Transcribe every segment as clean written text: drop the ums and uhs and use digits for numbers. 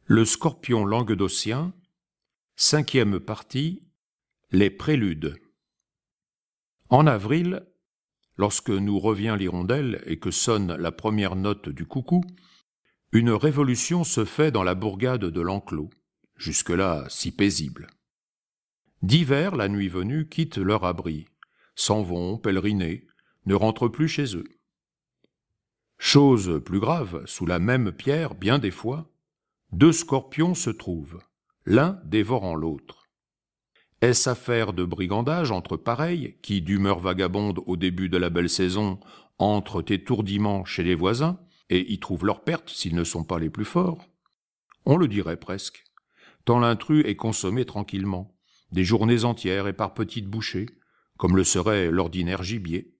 Le scorpion languedocien, 5e partie, les préludes. En avril, lorsque nous revient l'hirondelle et que sonne la première note du coucou, une révolution se fait dans la bourgade de l'Enclos, jusque-là si paisible. Divers, la nuit venue, quittent leur abri, s'en vont pèleriner, ne rentrent plus chez eux. Chose plus grave, sous la même pierre, bien des fois, 2 scorpions se trouvent, l'un dévorant l'autre. Est-ce affaire de brigandage entre pareils, qui, d'humeur vagabonde au début de la belle saison, entrent étourdiment chez les voisins, et y trouvent leur perte s'ils ne sont pas les plus forts? On le dirait presque, tant l'intrus est consommé tranquillement, des journées entières et par petites bouchées, comme le serait l'ordinaire gibier.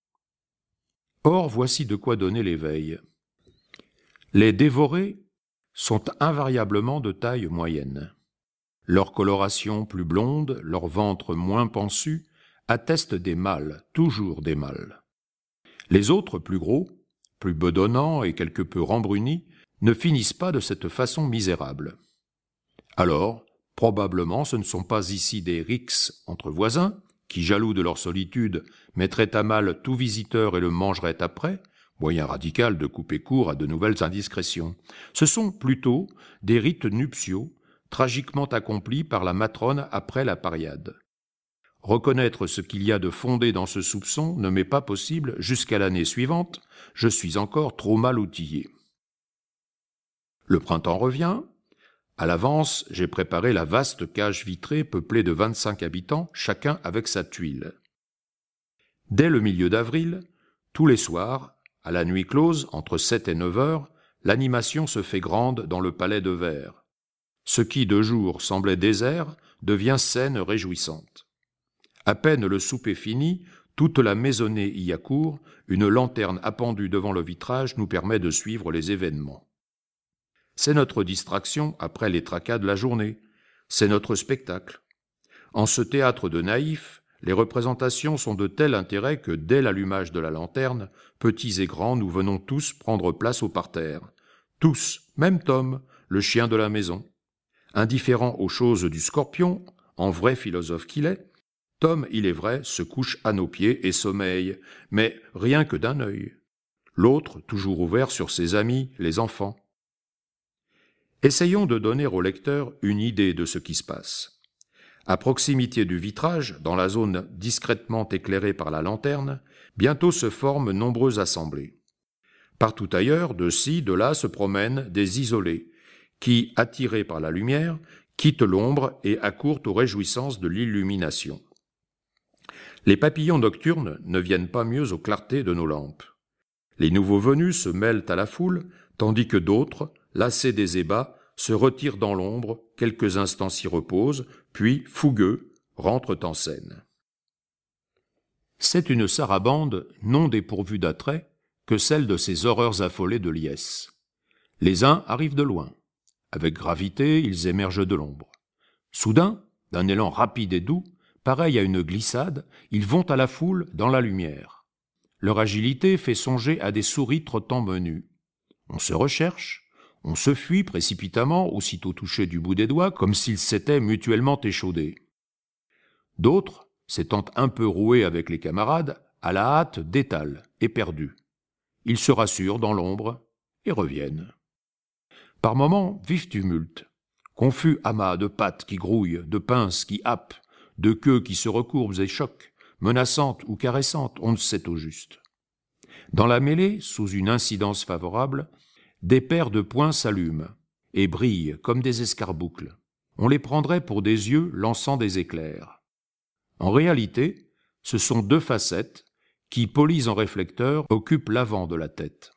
Or, voici de quoi donner l'éveil. Les dévorés sont invariablement de taille moyenne. Leur coloration plus blonde, leur ventre moins pansu, attestent des mâles, toujours des mâles. Les autres, plus gros, plus bedonnants et quelque peu rembrunis, ne finissent pas de cette façon misérable. Alors, probablement ce ne sont pas ici des rixes entre voisins, qui, jaloux de leur solitude, mettraient à mal tout visiteur et le mangeraient après, moyen radical de couper court à de nouvelles indiscrétions. Ce sont plutôt des rites nuptiaux, tragiquement accomplis par la matrone après la pariade. Reconnaître ce qu'il y a de fondé dans ce soupçon ne m'est pas possible jusqu'à l'année suivante, je suis encore trop mal outillé. Le printemps revient. À l'avance, j'ai préparé la vaste cage vitrée peuplée de 25 habitants, chacun avec sa tuile. Dès le milieu d'avril, tous les soirs, à la nuit close, entre 7 et 9 heures, l'animation se fait grande dans le palais de verre. Ce qui, de jour, semblait désert, devient scène réjouissante. À peine le souper fini, toute la maisonnée y accourt, une lanterne appendue devant le vitrage nous permet de suivre les événements. C'est notre distraction après les tracas de la journée, c'est notre spectacle. En ce théâtre de naïfs, les représentations sont de tel intérêt que dès l'allumage de la lanterne, petits et grands, nous venons tous prendre place au parterre. Tous, même Tom, le chien de la maison. Indifférent aux choses du scorpion, en vrai philosophe qu'il est, Tom, il est vrai, se couche à nos pieds et sommeille, mais rien que d'un œil. L'autre, toujours ouvert sur ses amis, les enfants. Essayons de donner au lecteur une idée de ce qui se passe. À proximité du vitrage, dans la zone discrètement éclairée par la lanterne, bientôt se forment nombreuses assemblées. Partout ailleurs, de ci, de là, se promènent des isolés, qui, attirés par la lumière, quittent l'ombre et accourent aux réjouissances de l'illumination. Les papillons nocturnes ne viennent pas mieux aux clartés de nos lampes. Les nouveaux venus se mêlent à la foule, tandis que d'autres, lassés des ébats, se retirent dans l'ombre, quelques instants s'y reposent, puis, fougueux, rentrent en scène. C'est une sarabande non dépourvue d'attrait que celle de ces horreurs affolées de liesse. Les uns arrivent de loin. Avec gravité, ils émergent de l'ombre. Soudain, d'un élan rapide et doux, pareil à une glissade, ils vont à la foule dans la lumière. Leur agilité fait songer à des souris trottant menus. On se recherche, on se fuit précipitamment, aussitôt touchés du bout des doigts, comme s'ils s'étaient mutuellement échaudés. D'autres, s'étant un peu roués avec les camarades, à la hâte détalent, éperdus. Ils se rassurent dans l'ombre et reviennent. Par moments, vif tumulte. Confus amas de pattes qui grouillent, de pinces qui happent, de queues qui se recourbent et choquent, menaçantes ou caressantes, on ne sait au juste. Dans la mêlée, sous une incidence favorable, des paires de poings s'allument et brillent comme des escarboucles. On les prendrait pour des yeux lançant des éclairs. En réalité, ce sont 2 facettes qui, polies en réflecteur, occupent l'avant de la tête.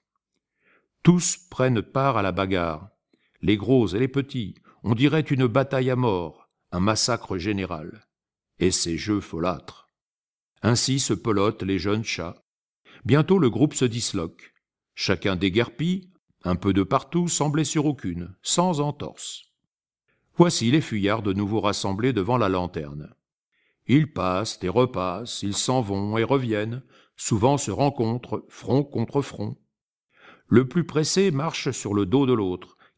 Tous prennent part à la bagarre, les gros et les petits, on dirait une bataille à mort, un massacre général. Et ces jeux folâtres. Ainsi se pelotent les jeunes chats. Bientôt le groupe se disloque. Chacun déguerpit, un peu de partout, sans blessure aucune, sans entorse. Voici les fuyards de nouveau rassemblés devant la lanterne. Ils passent et repassent, ils s'en vont et reviennent, souvent se rencontrent, front contre front. Le plus pressé marche sur le dos de l'autre,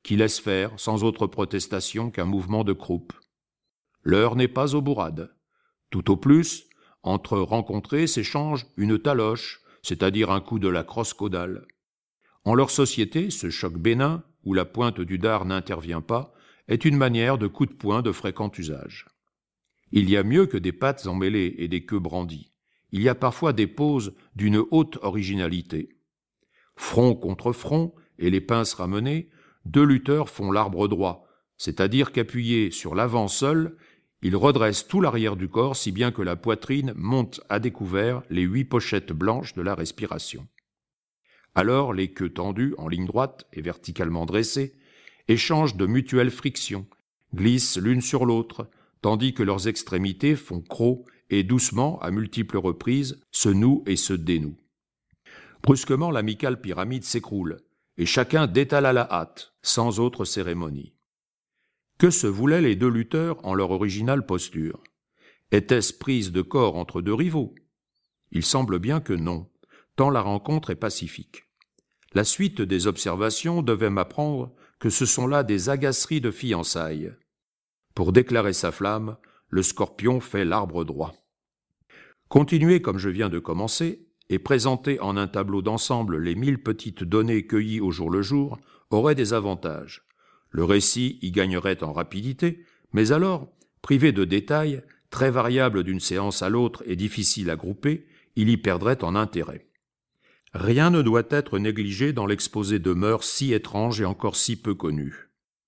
qui laisse faire sans autre protestation qu'un mouvement de croupe. L'heure n'est pas aux bourrades. Tout au plus, entre rencontrés s'échange une taloche, c'est-à-dire un coup de la crosse caudale. En leur société, ce choc bénin, où la pointe du dard n'intervient pas, est une manière de coup de poing de fréquent usage. Il y a mieux que des pattes emmêlées et des queues brandies. Il y a parfois des poses d'une haute originalité. Front contre front et les pinces ramenées, deux lutteurs font l'arbre droit, c'est-à-dire qu'appuyés sur l'avant seul, ils redressent tout l'arrière du corps si bien que la poitrine monte à découvert les 8 pochettes blanches de la respiration. Alors les queues tendues en ligne droite et verticalement dressées échangent de mutuelles frictions, glissent l'une sur l'autre, tandis que leurs extrémités font croc et doucement, à multiples reprises, se nouent et se dénouent. Brusquement, l'amicale pyramide s'écroule, et chacun détale à la hâte, sans autre cérémonie. Que se voulaient les deux lutteurs en leur originale posture? Était-ce prise de corps entre deux rivaux? Il semble bien que non, tant la rencontre est pacifique. La suite des observations devait m'apprendre que ce sont là des agaceries de fiançailles. Pour déclarer sa flamme, le scorpion fait l'arbre droit. Continuer comme je viens de commencer, et présenter en un tableau d'ensemble les 1000 petites données cueillies au jour le jour, aurait des avantages. Le récit y gagnerait en rapidité, mais alors, privé de détails, très variables d'une séance à l'autre et difficiles à grouper, il y perdrait en intérêt. Rien ne doit être négligé dans l'exposé de mœurs si étranges et encore si peu connues.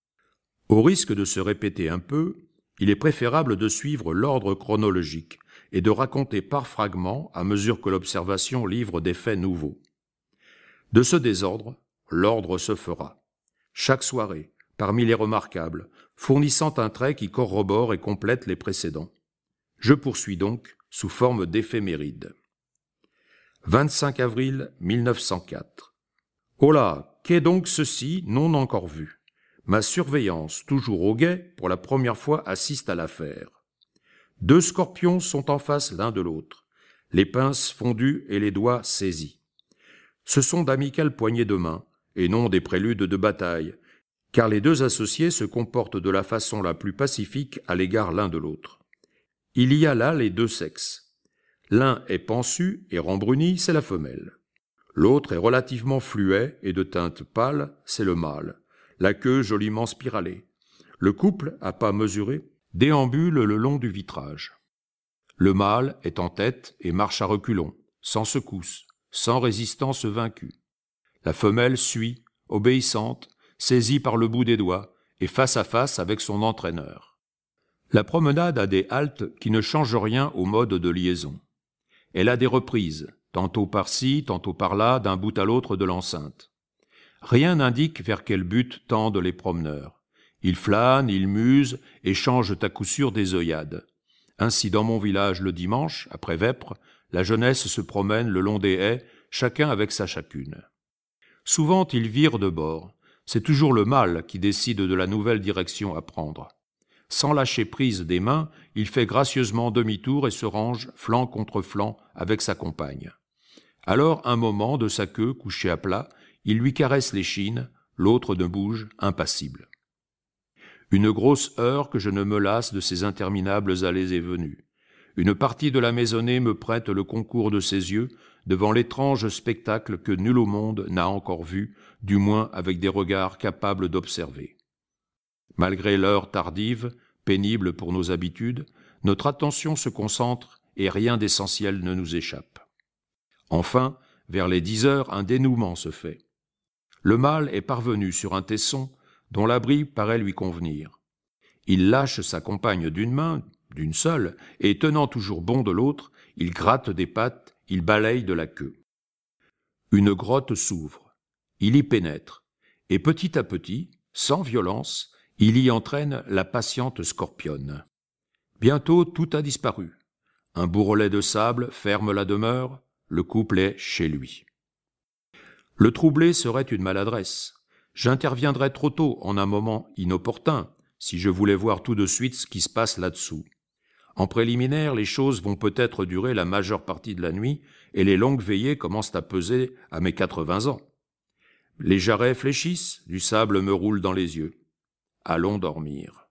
Au risque de se répéter un peu, il est préférable de suivre l'ordre chronologique et de raconter par fragments à mesure que l'observation livre des faits nouveaux. De ce désordre, l'ordre se fera. Chaque soirée, parmi les remarquables, fournissant un trait qui corrobore et complète les précédents. Je poursuis donc sous forme d'éphéméride. 25 avril 1904. Oh là, qu'est donc ceci non encore vu? Ma surveillance, toujours au guet, pour la première fois assiste à l'affaire. 2 scorpions sont en face l'un de l'autre, les pinces fondues et les doigts saisis. Ce sont d'amicales poignées de main, et non des préludes de bataille, car les 2 associés se comportent de la façon la plus pacifique à l'égard l'un de l'autre. Il y a là les 2 sexes. L'un est pansu et rembruni, c'est la femelle. L'autre est relativement fluet et de teinte pâle, c'est le mâle, la queue joliment spiralée. Le couple, à pas mesurés, déambule le long du vitrage. Le mâle est en tête et marche à reculons, sans secousse, sans résistance vaincue. La femelle suit, obéissante, saisie par le bout des doigts et face à face avec son entraîneur. La promenade a des haltes qui ne changent rien au mode de liaison. Elle a des reprises, tantôt par-ci, tantôt par-là, d'un bout à l'autre de l'enceinte. Rien n'indique vers quel but tendent les promeneurs. Ils flânent, ils musent et changent à coup sûr des œillades. Ainsi, dans mon village le dimanche, après vêpres, la jeunesse se promène le long des haies, chacun avec sa chacune. Souvent, ils virent de bord. C'est toujours le mâle qui décide de la nouvelle direction à prendre. Sans lâcher prise des mains, il fait gracieusement demi-tour et se range, flanc contre flanc, avec sa compagne. Alors, un moment, de sa queue couchée à plat, il lui caresse l'échine, l'autre ne bouge, impassible. Une grosse heure que je ne me lasse de ces interminables allées et venues. Une partie de la maisonnée me prête le concours de ses yeux devant l'étrange spectacle que nul au monde n'a encore vu, du moins avec des regards capables d'observer. Malgré l'heure tardive, pénible pour nos habitudes, notre attention se concentre et rien d'essentiel ne nous échappe. Enfin, vers les 10 heures, un dénouement se fait. Le mâle est parvenu sur un tesson dont l'abri paraît lui convenir. Il lâche sa compagne d'une main, d'une seule, et tenant toujours bon de l'autre, il gratte des pattes, il balaye de la queue. Une grotte s'ouvre, il y pénètre, et petit à petit, sans violence, il y entraîne la patiente scorpionne. Bientôt tout a disparu. Un bourrelet de sable ferme la demeure, le couple est chez lui. Le troubler serait une maladresse. J'interviendrais trop tôt en un moment inopportun, si je voulais voir tout de suite ce qui se passe là-dessous. En préliminaire, les choses vont peut-être durer la majeure partie de la nuit, et les longues veillées commencent à peser à mes 80 ans. Les jarrets fléchissent, du sable me roule dans les yeux. Allons dormir.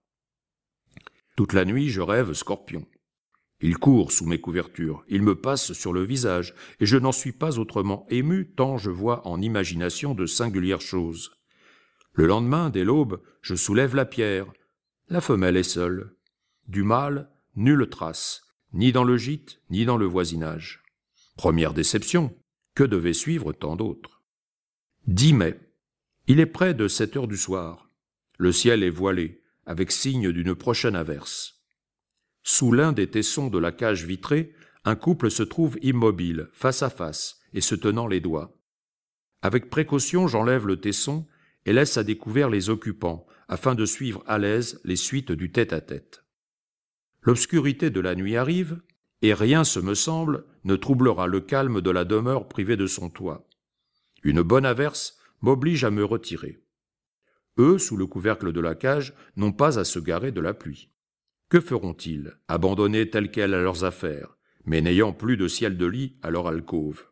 Toute la nuit, je rêve Scorpion. Il court sous mes couvertures, il me passe sur le visage, et je n'en suis pas autrement ému tant je vois en imagination de singulières choses. Le lendemain, dès l'aube, je soulève la pierre. La femelle est seule. Du mâle, nulle trace, ni dans le gîte, ni dans le voisinage. Première déception, que devait suivre tant d'autres. 10 mai. Il est près de 7 heures du soir. Le ciel est voilé, avec signe d'une prochaine averse. Sous l'un des tessons de la cage vitrée, un couple se trouve immobile, face à face, et se tenant les doigts. Avec précaution, j'enlève le tesson et laisse à découvert les occupants, afin de suivre à l'aise les suites du tête-à-tête. L'obscurité de la nuit arrive, et rien, ce me semble, ne troublera le calme de la demeure privée de son toit. Une bonne averse m'oblige à me retirer. Eux, sous le couvercle de la cage, n'ont pas à se garer de la pluie. Que feront-ils, abandonnés tels quels à leurs affaires, mais n'ayant plus de ciel de lit à leur alcôve?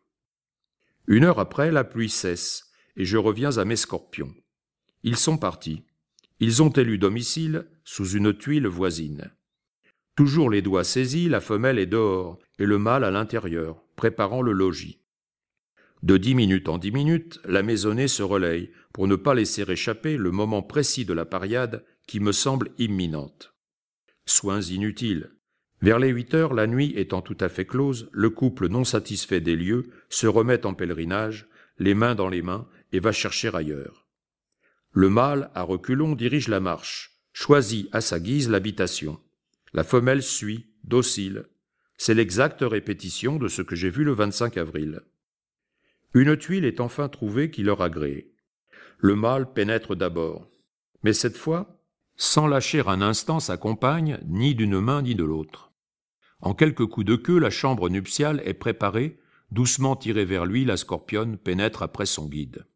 1 heure après, la pluie cesse, et je reviens à mes scorpions. Ils sont partis. Ils ont élu domicile sous une tuile voisine. Toujours les doigts saisis, la femelle est dehors, et le mâle à l'intérieur, préparant le logis. De 10 minutes en 10 minutes, la maisonnée se relaye, pour ne pas laisser échapper le moment précis de la pariade qui me semble imminente. Soins inutiles. Vers les 8 heures, la nuit étant tout à fait close, le couple non satisfait des lieux se remet en pèlerinage, les mains dans les mains, et va chercher ailleurs. Le mâle, à reculons, dirige la marche, choisit à sa guise l'habitation. La femelle suit, docile. C'est l'exacte répétition de ce que j'ai vu le 25 avril. Une tuile est enfin trouvée qui leur agrée. Le mâle pénètre d'abord, mais cette fois, sans lâcher un instant sa compagne, ni d'une main ni de l'autre. En quelques coups de queue, la chambre nuptiale est préparée, doucement tirée vers lui, la scorpionne pénètre après son guide.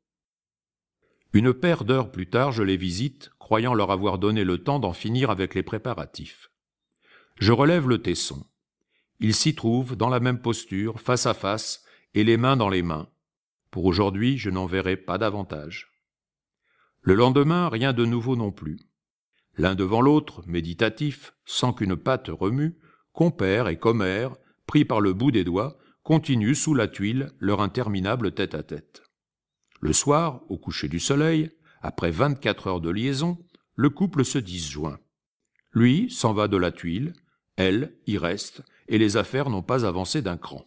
Une paire d'heures plus tard, je les visite, croyant leur avoir donné le temps d'en finir avec les préparatifs. Je relève le tesson. Ils s'y trouvent, dans la même posture, face à face, et les mains dans les mains. Pour aujourd'hui, je n'en verrai pas davantage. Le lendemain, rien de nouveau non plus. L'un devant l'autre, méditatif, sans qu'une patte remue, compère et commère, pris par le bout des doigts, continuent sous la tuile leur interminable tête-à-tête. Le soir, au coucher du soleil, après 24 heures de liaison, le couple se disjoint. Lui s'en va de la tuile, elle y reste, et les affaires n'ont pas avancé d'un cran.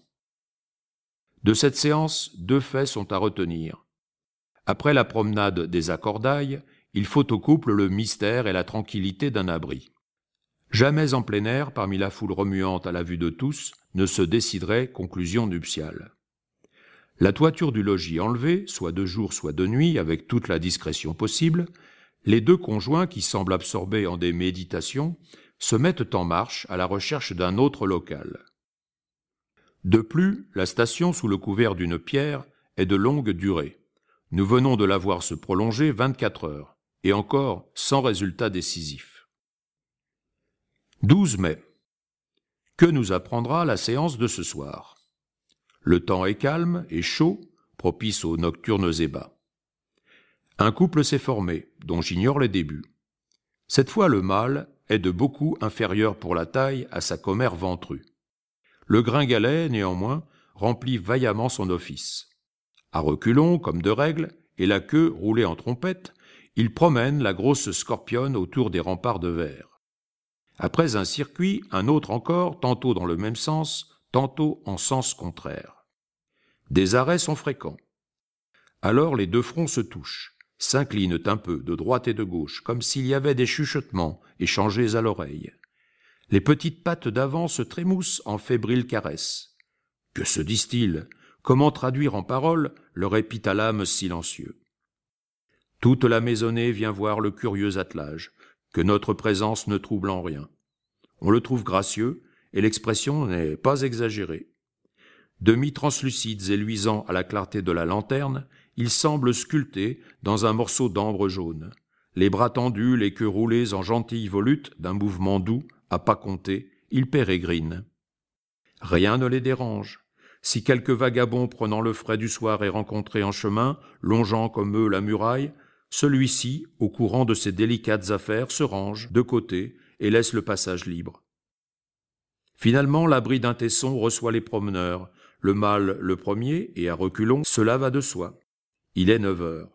De cette séance, 2 faits sont à retenir. Après la promenade des accordailles, il faut au couple le mystère et la tranquillité d'un abri. Jamais en plein air, parmi la foule remuante à la vue de tous, ne se déciderait conclusion nuptiale. La toiture du logis enlevée, soit de jour, soit de nuit, avec toute la discrétion possible, les 2 conjoints qui semblent absorbés en des méditations se mettent en marche à la recherche d'un autre local. De plus, la station sous le couvert d'une pierre est de longue durée. Nous venons de la voir se prolonger 24 heures, et encore sans résultat décisif. 12 mai. Que nous apprendra la séance de ce soir? Le temps est calme et chaud, propice aux nocturnes ébats. Un couple s'est formé, dont j'ignore les débuts. Cette fois, le mâle est de beaucoup inférieur pour la taille à sa commère ventrue. Le gringalet, néanmoins, remplit vaillamment son office. À reculons, comme de règle, et la queue roulée en trompette, il promène la grosse scorpionne autour des remparts de verre. Après un circuit, un autre encore, tantôt dans le même sens, tantôt en sens contraire. Des arrêts sont fréquents. Alors les 2 fronts se touchent, s'inclinent un peu de droite et de gauche, comme s'il y avait des chuchotements échangés à l'oreille. Les petites pattes d'avant se trémoussent en fébriles caresses. Que se disent-ils? Comment traduire en paroles leur épithalame silencieux? Toute la maisonnée vient voir le curieux attelage, que notre présence ne trouble en rien. On le trouve gracieux, et l'expression n'est pas exagérée. Demi-translucides et luisants à la clarté de la lanterne, ils semblent sculptés dans un morceau d'ambre jaune. Les bras tendus, les queues roulées en gentilles volutes, d'un mouvement doux, à pas compter, ils pérégrinent. Rien ne les dérange. Si quelque vagabond prenant le frais du soir est rencontré en chemin, longeant comme eux la muraille, celui-ci, au courant de ses délicates affaires, se range de côté et laisse le passage libre. Finalement, l'abri d'un tesson reçoit les promeneurs. Le mâle le premier, et à reculons, cela va de soi. Il est 9 heures.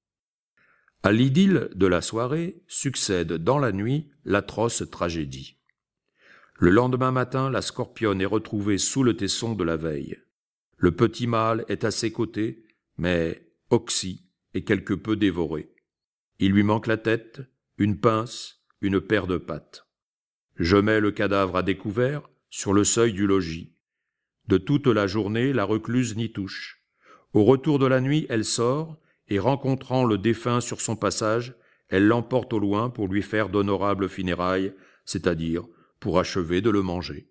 À l'idylle de la soirée succède dans la nuit l'atroce tragédie. Le lendemain matin, la scorpionne est retrouvée sous le tesson de la veille. Le petit mâle est à ses côtés, mais oxy et quelque peu dévoré. Il lui manque la tête, une pince, une paire de pattes. Je mets le cadavre à découvert sur le seuil du logis. De toute la journée, la recluse n'y touche. Au retour de la nuit, elle sort, et rencontrant le défunt sur son passage, elle l'emporte au loin pour lui faire d'honorables funérailles, c'est-à-dire pour achever de le manger.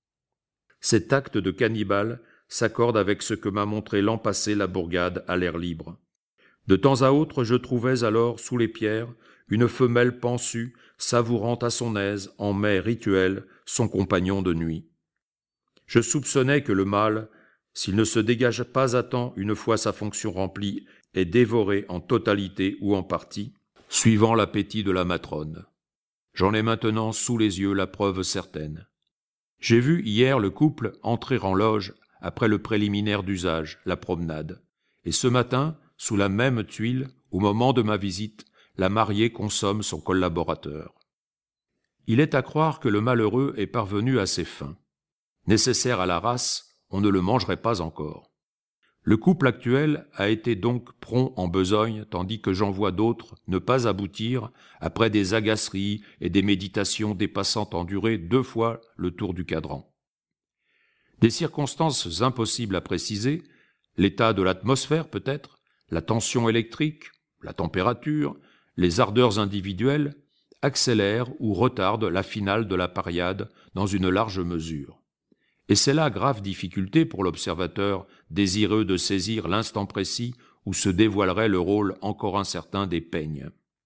Cet acte de cannibale s'accorde avec ce que m'a montré l'an passé la bourgade à l'air libre. De temps à autre, je trouvais alors, sous les pierres, une femelle pansue, savourant à son aise, en mets rituel, son compagnon de nuit. Je soupçonnais que le mâle, s'il ne se dégage pas à temps une fois sa fonction remplie, est dévoré en totalité ou en partie, suivant l'appétit de la matrone. J'en ai maintenant sous les yeux la preuve certaine. J'ai vu hier le couple entrer en loge après le préliminaire d'usage, la promenade, et ce matin, sous la même tuile, au moment de ma visite, la mariée consomme son collaborateur. Il est à croire que le malheureux est parvenu à ses fins. Nécessaire à la race, on ne le mangerait pas encore. Le couple actuel a été donc prompt en besogne, tandis que j'en vois d'autres ne pas aboutir après des agaceries et des méditations dépassant en durée 2 fois le tour du cadran. Des circonstances impossibles à préciser, l'état de l'atmosphère peut-être, la tension électrique, la température, les ardeurs individuelles, accélèrent ou retardent la finale de la pariade dans une large mesure. Et c'est là grave difficulté pour l'observateur désireux de saisir l'instant précis où se dévoilerait le rôle encore incertain des peignes.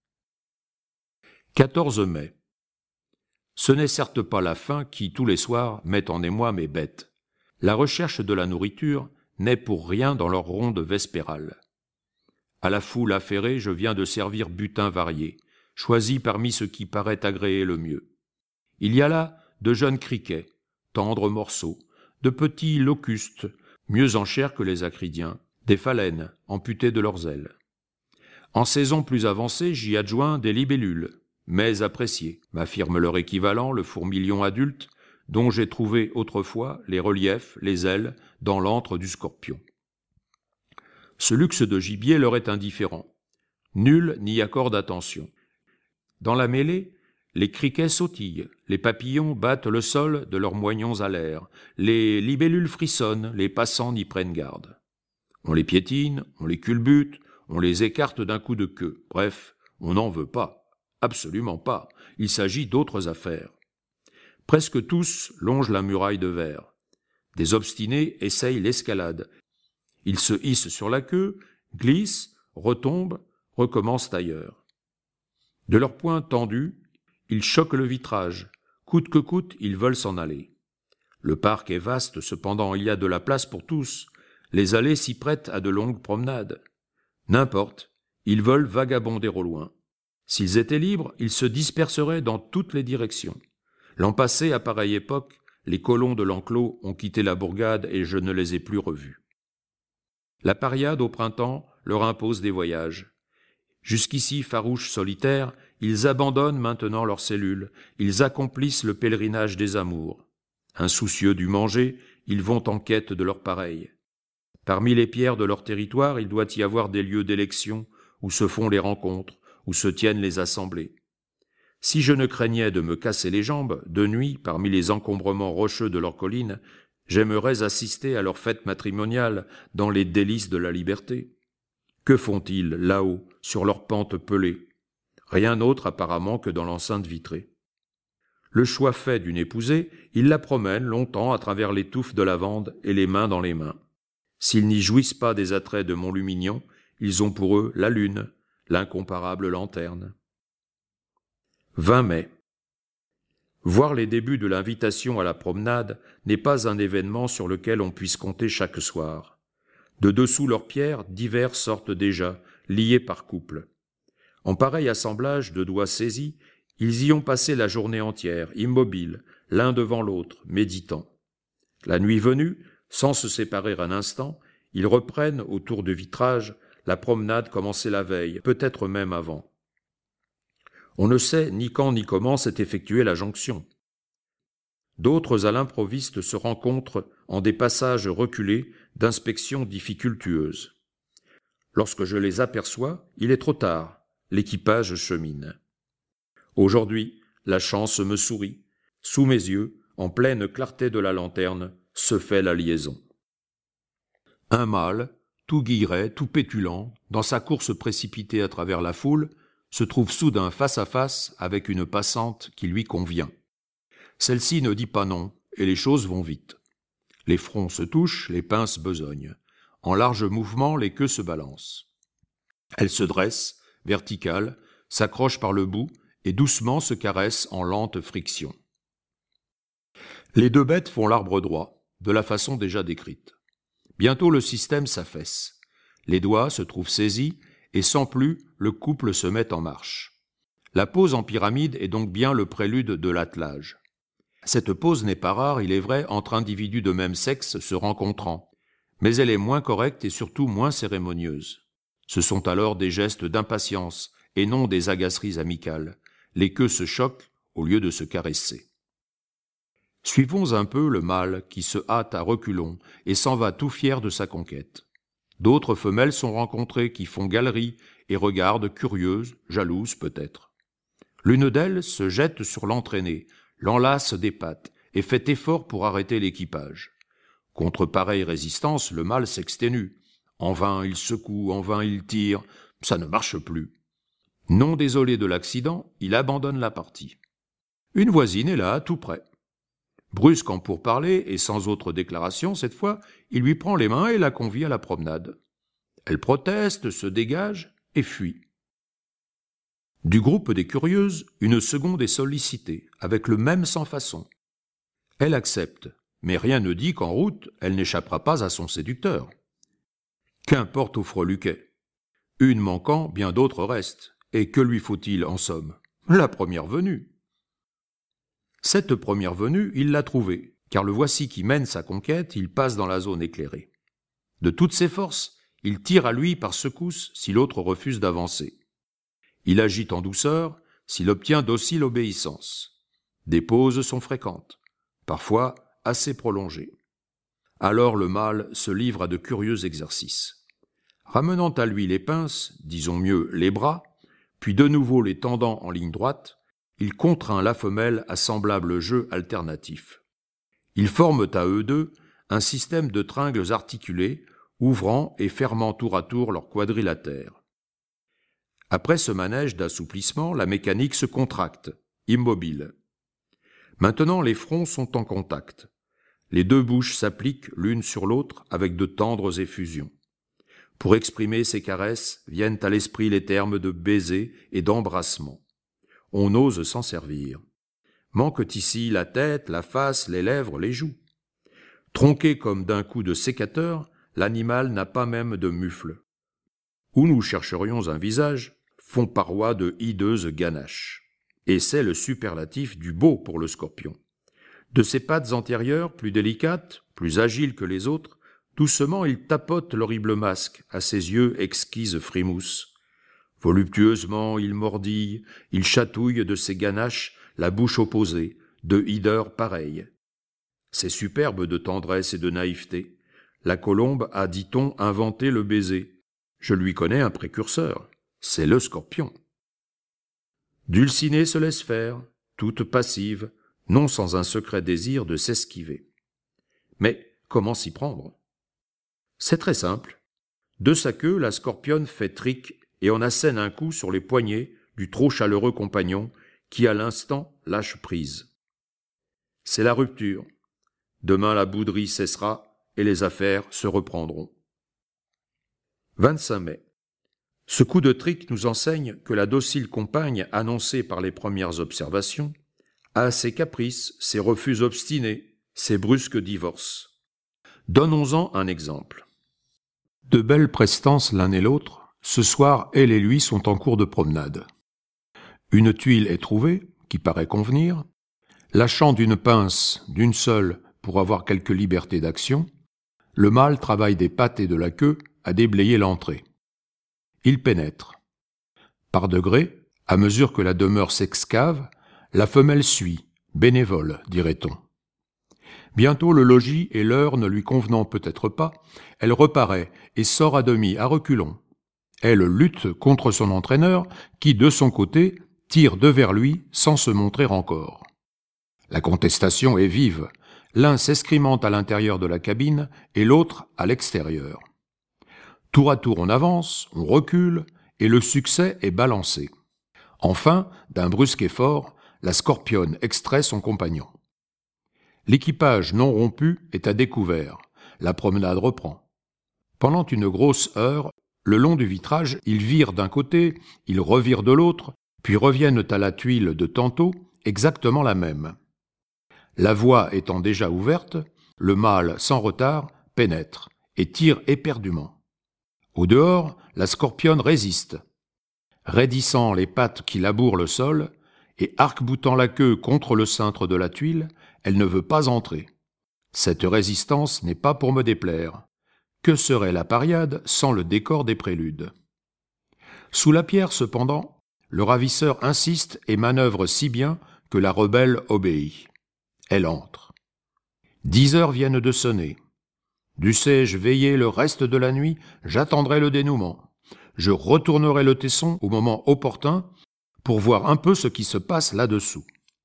14 mai. Ce n'est certes pas la faim qui, tous les soirs, met en émoi mes bêtes. La recherche de la nourriture n'est pour rien dans leur ronde vespérale. À la foule affairée, je viens de servir butins variés, choisis parmi ce qui paraît agréer le mieux. Il y a là de jeunes criquets, tendres morceaux, de petits locustes, mieux en chair que les acridiens, des phalènes, amputés de leurs ailes. En saison plus avancée, j'y adjoins des libellules, mais appréciées, m'affirme leur équivalent, le fourmilion adulte, dont j'ai trouvé autrefois les reliefs, les ailes, dans l'antre du scorpion. Ce luxe de gibier leur est indifférent. Nul n'y accorde attention. Dans la mêlée, les criquets sautillent, les papillons battent le sol de leurs moignons à l'air, les libellules frissonnent, les passants n'y prennent garde. On les piétine, on les culbute, on les écarte d'un coup de queue. Bref, on n'en veut pas. Absolument pas. Il s'agit d'autres affaires. Presque tous longent la muraille de verre. Des obstinés essayent l'escalade. Ils se hissent sur la queue, glissent, retombent, recommencent ailleurs. De leurs poings tendus, ils choquent le vitrage. Coûte que coûte, ils veulent s'en aller. Le parc est vaste, cependant il y a de la place pour tous. Les allées s'y prêtent à de longues promenades. N'importe, ils veulent vagabonder au loin. S'ils étaient libres, ils se disperseraient dans toutes les directions. L'an passé, à pareille époque, les colons de l'enclos ont quitté la bourgade et je ne les ai plus revus. La pariade au printemps leur impose des voyages. Jusqu'ici farouches solitaires, ils abandonnent maintenant leurs cellules, ils accomplissent le pèlerinage des amours. Insoucieux du manger, ils vont en quête de leur pareil. Parmi les pierres de leur territoire, il doit y avoir des lieux d'élection où se font les rencontres, où se tiennent les assemblées. Si je ne craignais de me casser les jambes, de nuit, parmi les encombrements rocheux de leurs collines, j'aimerais assister à leur fête matrimoniale dans les délices de la liberté. Que font-ils, là-haut, sur leurs pentes pelées? Rien d'autre apparemment que dans l'enceinte vitrée. Le choix fait d'une épousée, ils la promènent longtemps à travers les touffes de lavande et les mains dans les mains. S'ils n'y jouissent pas des attraits de Montlumignon, ils ont pour eux la lune, l'incomparable lanterne. 20 mai. Voir les débuts de l'invitation à la promenade n'est pas un événement sur lequel on puisse compter chaque soir. De dessous leurs pierres, divers sortent déjà, liés par couple. En pareil assemblage de doigts saisis, ils y ont passé la journée entière, immobiles, l'un devant l'autre, méditant. La nuit venue, sans se séparer un instant, ils reprennent, autour du vitrage, la promenade commencée la veille, peut-être même avant. On ne sait ni quand ni comment s'est effectuée la jonction. D'autres à l'improviste se rencontrent en des passages reculés d'inspection difficultueuse. Lorsque je les aperçois, il est trop tard, l'équipage chemine. Aujourd'hui, la chance me sourit. Sous mes yeux, en pleine clarté de la lanterne, se fait la liaison. Un mâle, tout guilleret, tout pétulant, dans sa course précipitée à travers la foule, se trouve soudain face à face avec une passante qui lui convient. Celle-ci ne dit pas non, et les choses vont vite. Les fronts se touchent, les pinces besognent. En large mouvement, les queues se balancent. Elle se dresse, verticale, s'accroche par le bout et doucement se caresse en lente friction. Les deux bêtes font l'arbre droit, de la façon déjà décrite. Bientôt le système s'affaisse. Les doigts se trouvent saisis et sans plus, le couple se met en marche. La pose en pyramide est donc bien le prélude de l'attelage. Cette pose n'est pas rare, il est vrai, entre individus de même sexe se rencontrant, mais elle est moins correcte et surtout moins cérémonieuse. Ce sont alors des gestes d'impatience et non des agaceries amicales. Les queues se choquent au lieu de se caresser. Suivons un peu le mâle qui se hâte à reculons et s'en va tout fier de sa conquête. D'autres femelles sont rencontrées qui font galerie et regardent curieuses, jalouses peut-être. L'une d'elles se jette sur l'entraîné, l'enlace des pattes et fait effort pour arrêter l'équipage. Contre pareille résistance, le mâle s'exténue. En vain il secoue, en vain il tire, ça ne marche plus. Non désolé de l'accident, il abandonne la partie. Une voisine est là, tout près. Brusque en pourparlers et sans autre déclaration, cette fois, il lui prend les mains et la convie à la promenade. Elle proteste, se dégage et fuit. Du groupe des curieuses, une seconde est sollicitée, avec le même sans-façon. Elle accepte, mais rien ne dit qu'en route, elle n'échappera pas à son séducteur. Qu'importe au freluquet. Une manquant, bien d'autres restent. Et que lui faut-il en somme? La première venue. Cette première venue, il l'a trouvée, car le voici qui mène sa conquête, il passe dans la zone éclairée. De toutes ses forces, il tire à lui par secousse si l'autre refuse d'avancer. Il agite en douceur s'il obtient docile obéissance. Des pauses sont fréquentes, parfois assez prolongées. Alors le mâle se livre à de curieux exercices. Ramenant à lui les pinces, disons mieux les bras, puis de nouveau les tendant en ligne droite, il contraint la femelle à semblable jeu alternatif. Ils forment à eux deux un système de tringles articulés, ouvrant et fermant tour à tour leurs quadrilatères. Après ce manège d'assouplissement, la mécanique se contracte, immobile. Maintenant les fronts sont en contact. Les deux bouches s'appliquent l'une sur l'autre avec de tendres effusions. Pour exprimer ces caresses, viennent à l'esprit les termes de baiser et d'embrassement. On ose s'en servir. Manquent ici la tête, la face, les lèvres, les joues. Tronqué comme d'un coup de sécateur, l'animal n'a pas même de mufle. Où nous chercherions un visage, font paroi de hideuses ganaches. Et c'est le superlatif du beau pour le scorpion. De ses pattes antérieures, plus délicates, plus agiles que les autres, doucement il tapote l'horrible masque, à ses yeux exquise frimousse. Voluptueusement il mordille, il chatouille de ses ganaches la bouche opposée, de hideur pareille. C'est superbe de tendresse et de naïveté. La colombe a, dit-on, inventé le baiser. Je lui connais un précurseur, c'est le scorpion. Dulcinée se laisse faire, toute passive, non sans un secret désir de s'esquiver. Mais comment s'y prendre? C'est très simple. De sa queue, la scorpionne fait trique et en assène un coup sur les poignets du trop chaleureux compagnon qui, à l'instant, lâche prise. C'est la rupture. Demain, la bouderie cessera et les affaires se reprendront. 25 mai. Ce coup de trick nous enseigne que la docile compagne annoncée par les premières observations à ses caprices, ses refus obstinés, ses brusques divorces. Donnons-en un exemple. De belles prestances l'un et l'autre, ce soir elle et lui sont en cours de promenade. Une tuile est trouvée, qui paraît convenir, lâchant d'une pince, d'une seule, pour avoir quelque liberté d'action, le mâle travaille des pattes et de la queue à déblayer l'entrée. Il pénètre. Par degrés, à mesure que la demeure s'excave, la femelle suit, bénévole, dirait-on. Bientôt le logis et l'heure ne lui convenant peut-être pas, elle reparaît et sort à demi, à reculons. Elle lutte contre son entraîneur qui, de son côté, tire devers lui sans se montrer encore. La contestation est vive, l'un s'escrimant à l'intérieur de la cabine et l'autre à l'extérieur. Tour à tour on avance, on recule, et le succès est balancé. Enfin, d'un brusque effort, la scorpionne extrait son compagnon. L'équipage non rompu est à découvert. La promenade reprend. Pendant une grosse heure, le long du vitrage, ils virent d'un côté, ils revirent de l'autre, puis reviennent à la tuile de tantôt, exactement la même. La voie étant déjà ouverte, le mâle, sans retard, pénètre et tire éperdument. Au dehors, la scorpionne résiste. Raidissant les pattes qui labourent le sol et arc-boutant la queue contre le cintre de la tuile, elle ne veut pas entrer. Cette résistance n'est pas pour me déplaire. Que serait la pariade sans le décor des préludes? Sous la pierre, cependant, le ravisseur insiste et manœuvre si bien que la rebelle obéit. Elle entre. 10 heures viennent de sonner. Dussé-je veiller le reste de la nuit, j'attendrai le dénouement. Je retournerai le tesson au moment opportun pour voir un peu ce qui se passe là-dessous.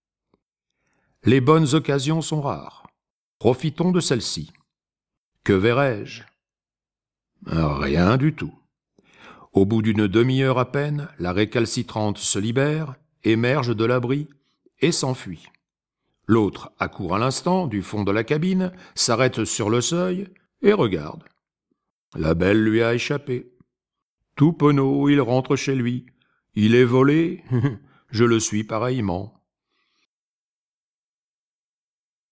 Les bonnes occasions sont rares. Profitons de celle-ci. Que verrai-je? Rien du tout. Au bout d'une demi-heure à peine, la récalcitrante se libère, émerge de l'abri et s'enfuit. L'autre accourt à l'instant du fond de la cabine, s'arrête sur le seuil et regarde. La belle lui a échappé. Tout penaud, il rentre chez lui. Il est volé, je le suis pareillement.